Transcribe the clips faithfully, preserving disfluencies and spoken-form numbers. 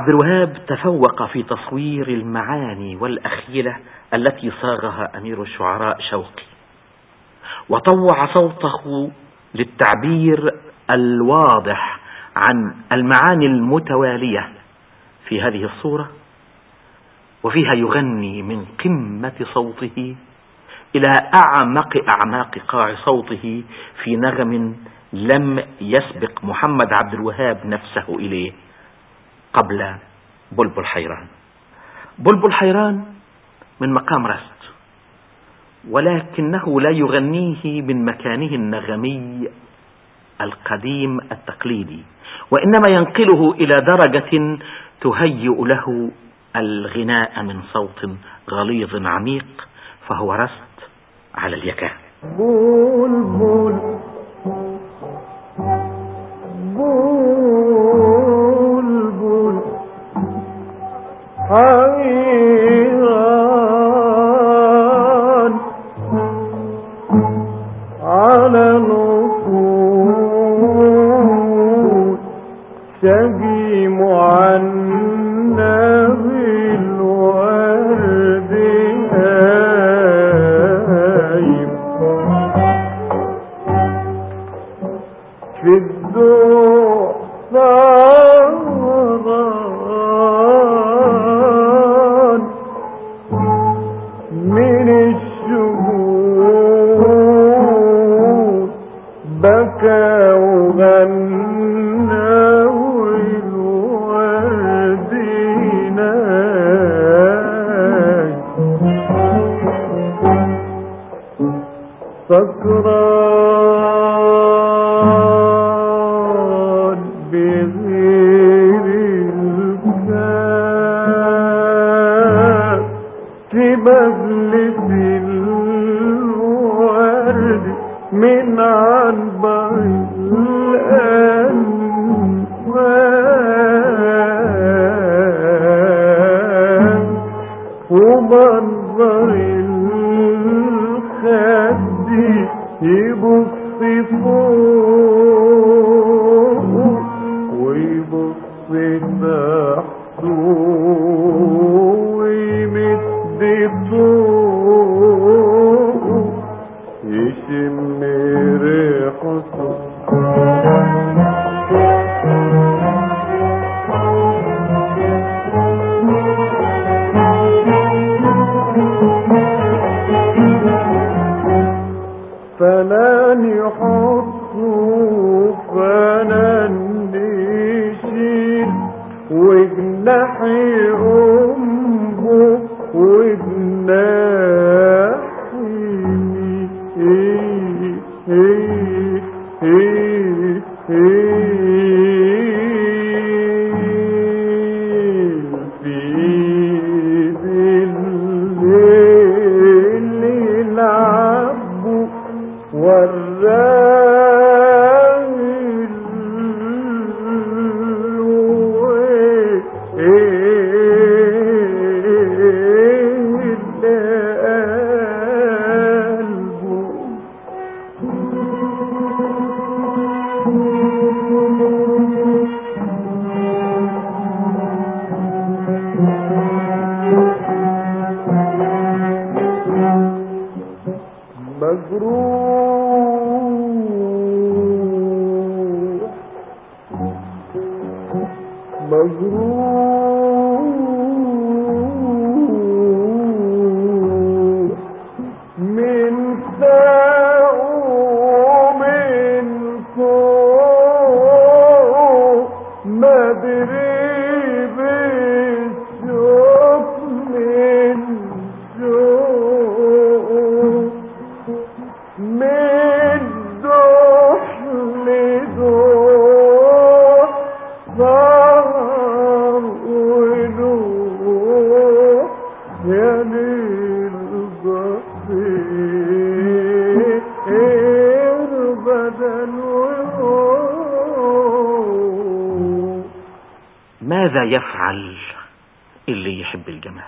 عبد الوهاب تفوق في تصوير المعاني والأخيلة التي صاغها أمير الشعراء شوقي، وطوع صوته للتعبير الواضح عن المعاني المتوالية في هذه الصورة، وفيها يغني من قمة صوته إلى أعمق أعماق قاع صوته في نغم لم يسبق محمد عبد الوهاب نفسه إليه قبل بلبل حيران. بلبل حيران من مقام رست، ولكنه لا يغنيه من مكانه النغمي القديم التقليدي، وإنما ينقله إلى درجة تهيئ له الغناء من صوت غليظ عميق، فهو رست على اليكاه. بلبل بلبل حيران على الوصول شجيم عنا بالورد هايم في الضوء سهران من الشهود بكى وغنى والورد ناي سكران بغير الكاس في مجلس الورد من عنبر الأنفاس ومنظر الخد يبص فوق ويبص تحته ويمد طوق يشم ريحته. فنان يحطه فنان يشيل وجناحي أمه ماذا يفعل اللي يحب الجمال؟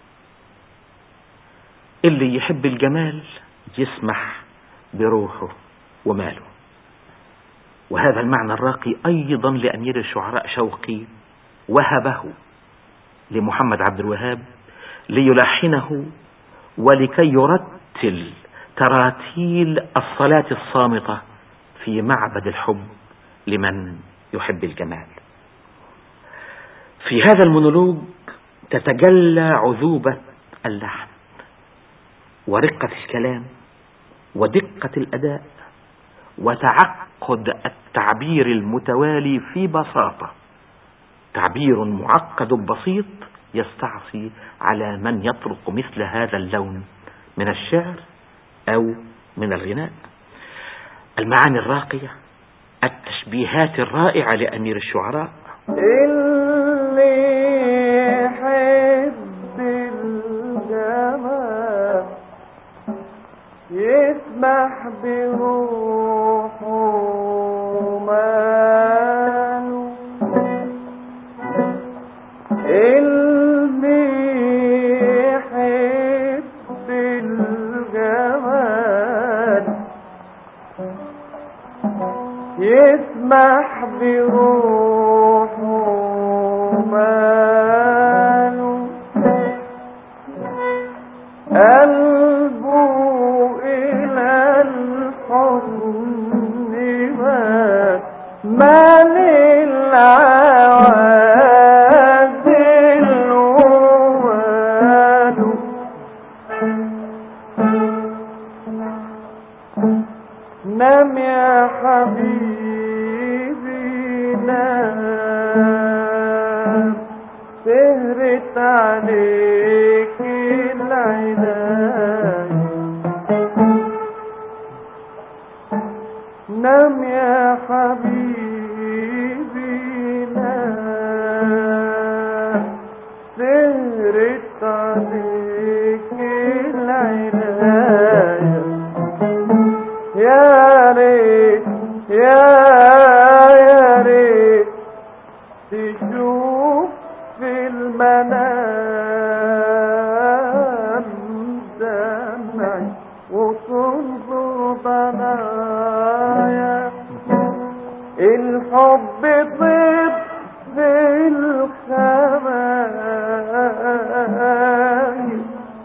اللي يحب الجمال يسمح بروحه وماله، وهذا المعنى الراقي أيضا لأمير الشعراء شوقي وهبه لمحمد عبد الوهاب ليلحنه ولكي يرتل تراتيل الصلاة الصامتة في معبد الحب لمن يحب الجمال. في هذا المونولوج تتجلى عذوبة اللحن ورقة الكلام ودقة الأداء وتعقد التعبير المتوالي في بساطة، تعبير معقد بسيط يستعصي على من يطرق مثل هذا اللون من الشعر أو من الغناء. المعاني الراقية، التشبيهات الرائعة لأمير الشعراء. اللي يحب الجمال يسمح بروحه وماله، اللي يحب الجمال يسمح بروحه وماله، قلبه إلى الحزن مال العوازل وماله. نام يا حبيبي نام، سهرت عليك العناية. نام يا حبيبي نام، سهرت عليك العناية. يا ريت يا يا ريت تشوف في المنام دمعي وتنظر ضنايا. الحب طيب في الخبايا،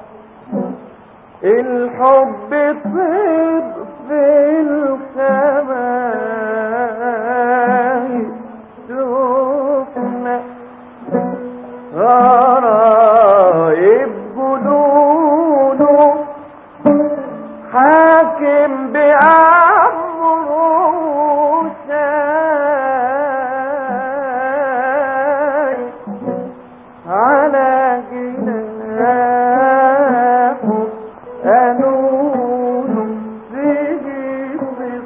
الحب طيب في الخبايا. شوفنا غرايب جنونه حاكم بأمره شايف على جناحه قانونه سيدي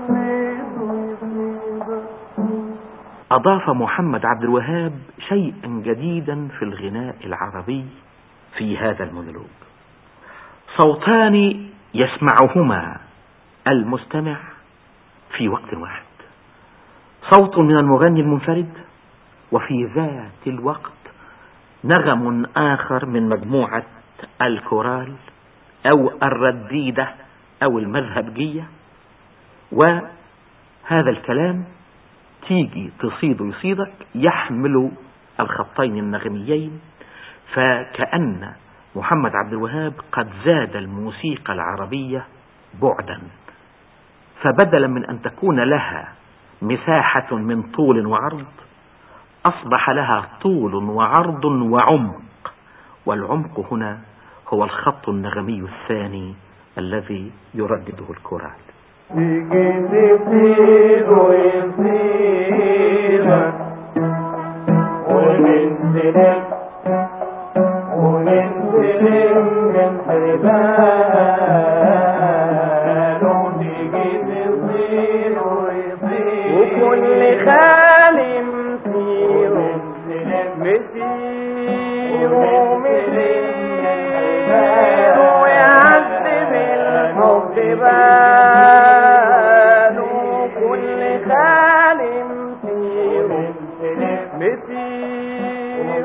بصيده. أضاف محمد عبد الوهاب شيئا جديدا في الغناء العربي في هذا المونولوج، صوتان يسمعهما المستمع في وقت واحد، صوت من المغني المنفرد وفي ذات الوقت نغم آخر من مجموعة الكورال أو الرديدة أو المذهبجية. وهذا الكلام تيجي تصيد يصيدك يحمل الخطين النغميين، فكأن محمد عبد الوهاب قد زاد الموسيقى العربية بعدا، فبدلا من أن تكون لها مساحة من طول وعرض أصبح لها طول وعرض وعمق، والعمق هنا هو الخط النغمي الثاني الذي يردده الكورال. تيجي تطير ويطيرك وننزلك وننزلك من حباله. تيجي تطير ويطيرك وكل خال مسير مسير مسير ويعذب الحب باله. كل خال مسير مسير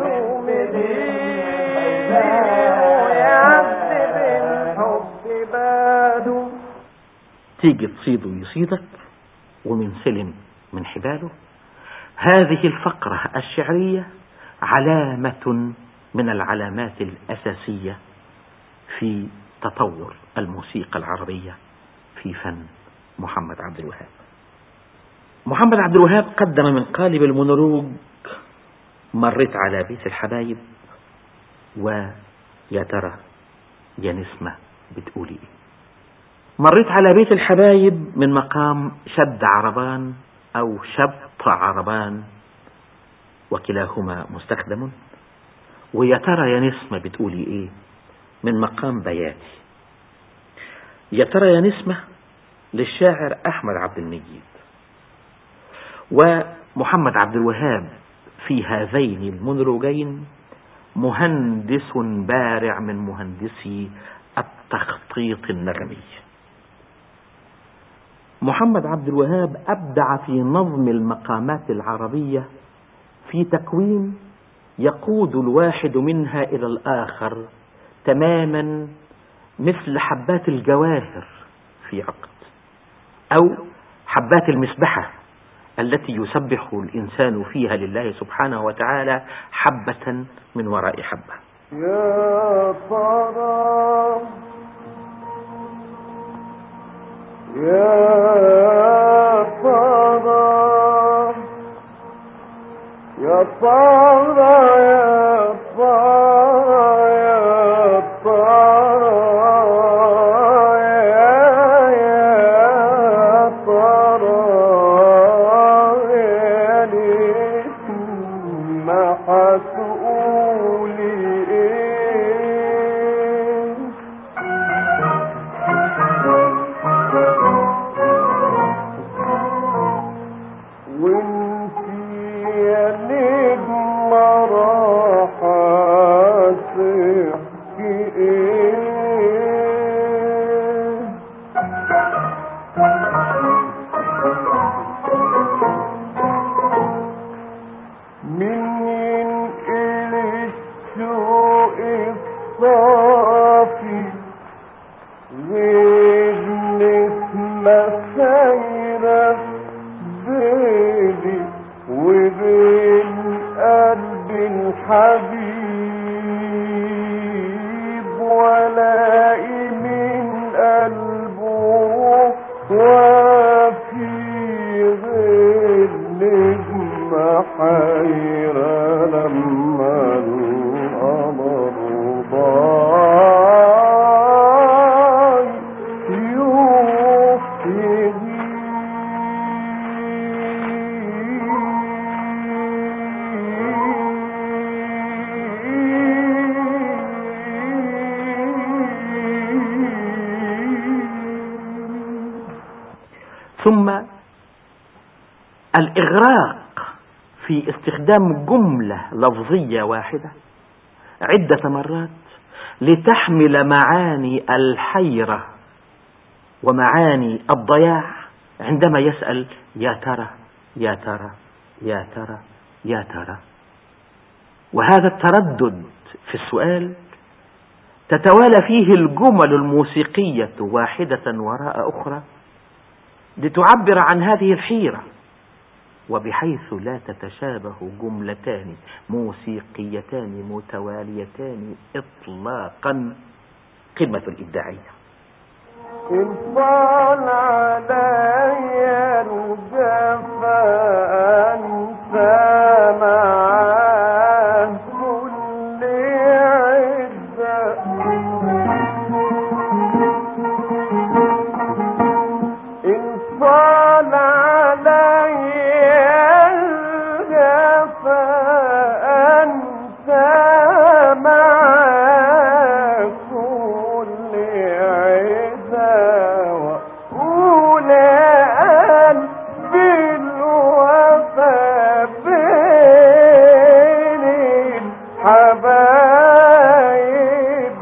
مسير ويعذب الحب باله. تيجي تصيده يصيدك ومن سلم من حباله. هذه الفقرة الشعرية علامة من العلامات الأساسية في تطور الموسيقى العربية في فن محمد عبد الوهاب. محمد عبد الوهاب قدم من قالب المونولوج مريت على بيت الحبايب ويا ترى يا نسمة بتقولي ايه. مريت على بيت الحبايب من مقام شد عربان أو شبط عربان وكلاهما مستخدم، ويا ترى يا نسمة بتقولي ايه من مقام بياتي. يا ترى يا نسمة للشاعر أحمد عبد المجيد، ومحمد عبد الوهاب في هذين المونولوجين مهندس بارع من مهندسي التخطيط النغمي. محمد عبد الوهاب أبدع في نظم المقامات العربية في تكوين يقود الواحد منها إلى الآخر تماما، مثل حبات الجواهر في عقد، أو حبات المسبحة التي يسبح الإنسان فيها لله سبحانه وتعالى حبة من وراء حبة. يا ترى يا ترى يا ترى يا ترى يا ترى يا ترى يا نسمة هتقولي ايه. وانتي يا نجمة راحة تحكي ايه. مين ينقل الشوق الصافي غير نسمة سايرة بيني وبين قلبي الحبيب، ولاقي من قلبه وفي غير نجمة حيرة لما القمر ضاي يوفي. ثم الإغراق في استخدام جملة لفظية واحدة عدة مرات لتحمل معاني الحيرة ومعاني الضياع عندما يسأل يا ترى يا ترى يا ترى يا ترى. وهذا التردد في السؤال تتوالى فيه الجمل الموسيقية واحدة وراء أخرى لتعبر عن هذه الحيرة، وبحيث لا تتشابه جملتان موسيقيتان متواليتان إطلاقا قمة الإبداعية. إن طال علي الجفا أنسى معاه كل عزة. إن طال علي الجفا أنسى معاه كل عزة، وأقول بالوفا بين الحبايب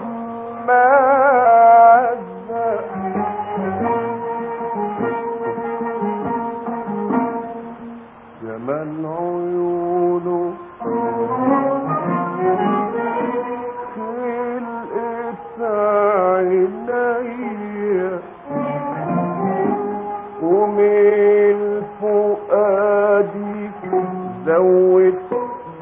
معزة. جمال عيونه خلقت عينيا ومن فؤادي زود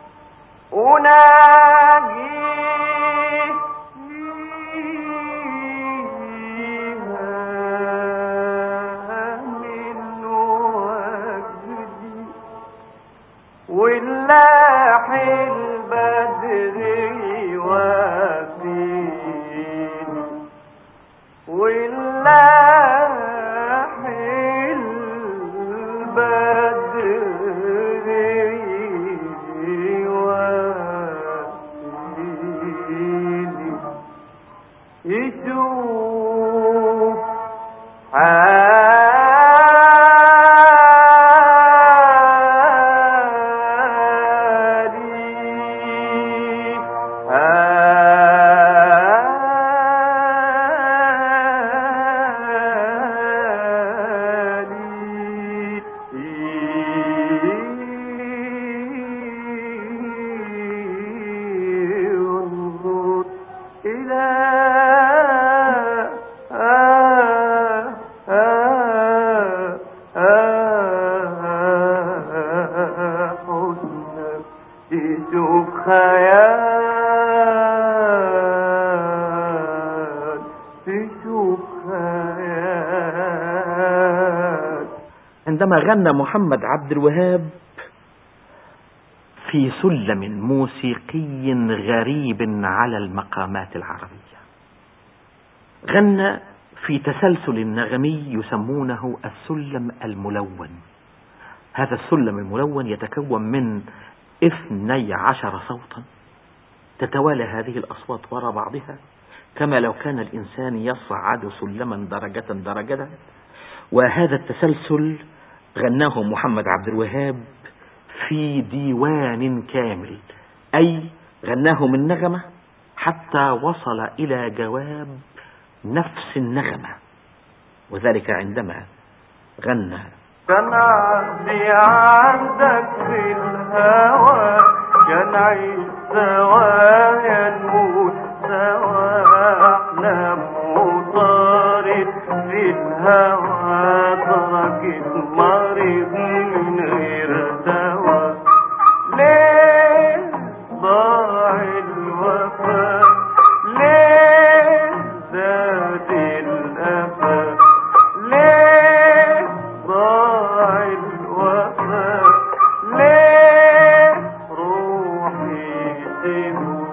عندما غنى محمد عبد الوهاب في سلم موسيقي غريب على المقامات العربية. غنى في تسلسل نغمي يسمونه السلم الملون. هذا السلم الملون يتكون من اثني عشر صوتا، تتوالى هذه الأصوات وراء بعضها كما لو كان الإنسان يصعد سلما درجة درجة. وهذا التسلسل غناه محمد عبد الوهاب في ديوان كامل، أي غناه من نغمة حتى وصل إلى جواب نفس النغمة. وذلك عندما غنى: كان عهدي عندك في الهوى، كان عيش سوا ينموت سوا، أحلام وطارت في الهوى، تركت مريض من غير دوا. ليه ضاع الوفا، ليه زاد الأفا، ليه ضاع الوفا، ليه روحي تدور.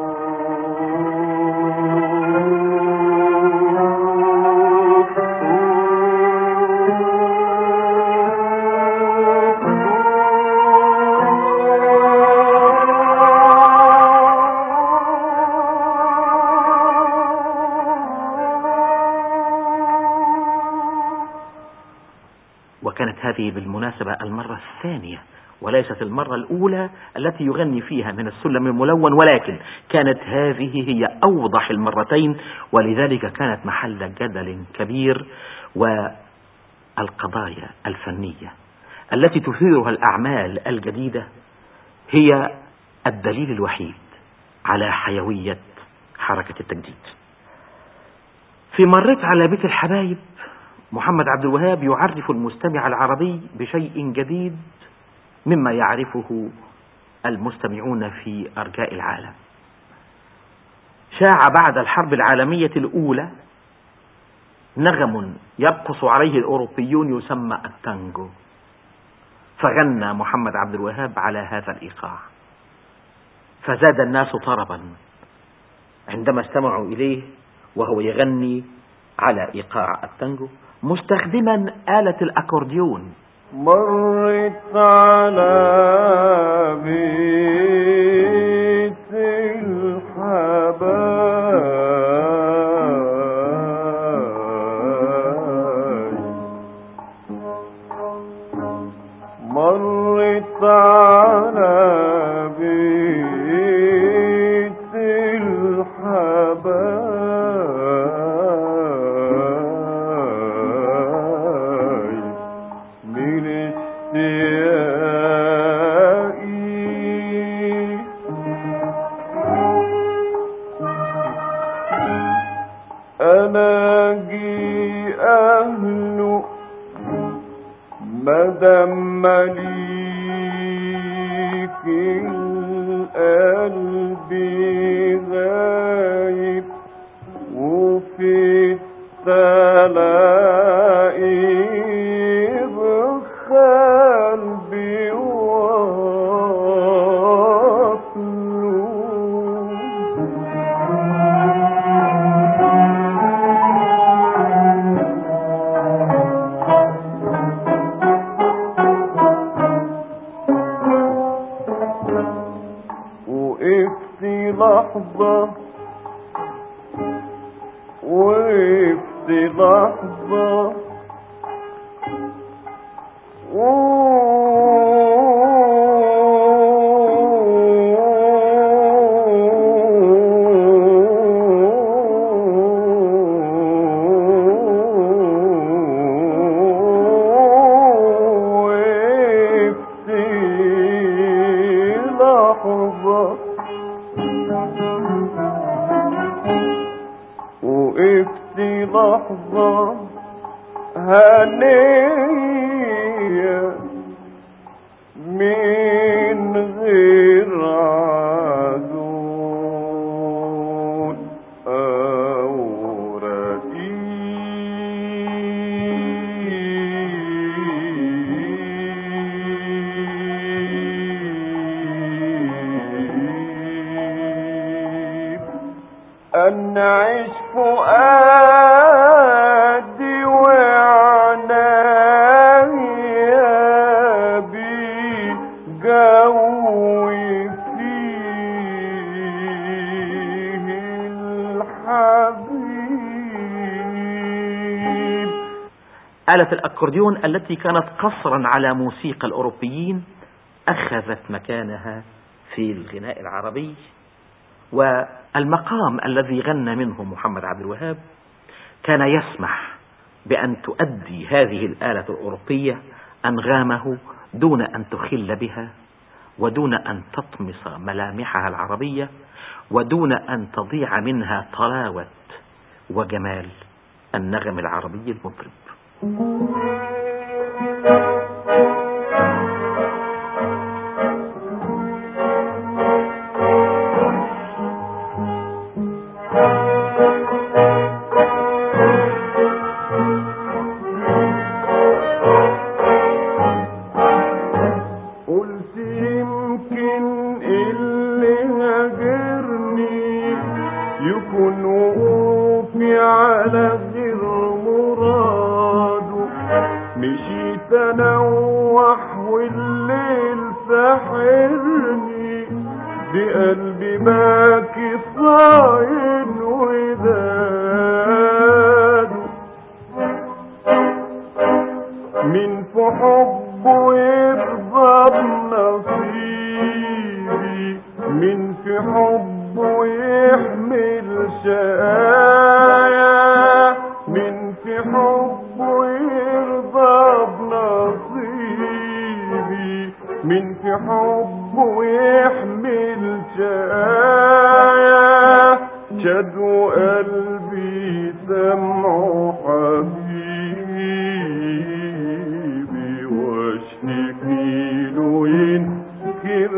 وكانت هذه بالمناسبة المرة الثانية وليست المرة الأولى التي يغني فيها من السلم الملون، ولكن كانت هذه هي أوضح المرتين، ولذلك كانت محل جدل كبير. والقضايا الفنية التي تثيرها الأعمال الجديدة هي الدليل الوحيد على حيوية حركة التجديد. في مريت على بيت الحبايب محمد عبد الوهاب يعرف المستمع العربي بشيء جديد مما يعرفه المستمعون في أرجاء العالم. شاع بعد الحرب العالمية الأولى نغم يرقص عليه الأوروبيون يسمى التانجو، فغنى محمد عبد الوهاب على هذا الإيقاع، فزاد الناس طربا عندما استمعوا إليه وهو يغني على إيقاع التانجو مستخدما آلة الأكورديون. مرت على بيت الحبايب، مرت على بيت الحبايب، ألاقي أهله مدام مليك القلب غايب، وفي التلاقي بقلبي لحظة، وقفت لحظة، وقفت لحظة هنية من غير عدول أو رديء. آلة الأكورديون التي كانت قصرا على موسيقى الأوروبيين أخذت مكانها في الغناء العربي. والمقام الذي غنى منه محمد عبد الوهاب كان يسمح بأن تؤدي هذه الآلة الأوروبية أنغامه دون أن تخل بها، ودون أن تطمس ملامحها العربية، ودون أن تضيع منها طلاوة وجمال النغم العربي المطرب. قلت يمكن اللي هاجرني يكون وقوفي على غير مراده، مشيت انوح والليل ساحرني، بقلبي باكي صاين وداده، من في حبه يرضى بنصيبي، من في حبه يحمل شقايا، من في حبه يرضى بنصيبي، من في حبه يحمل شقايا، شدوا قلبي سمعوا حبيبي، واشتكي له ينكر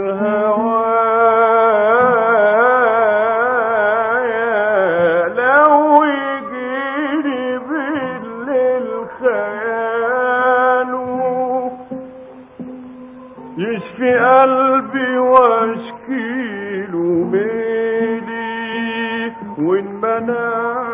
هوايا، لو يجيني بالليل خياله، يشفي قلبي واشكي له ميلي، وان منع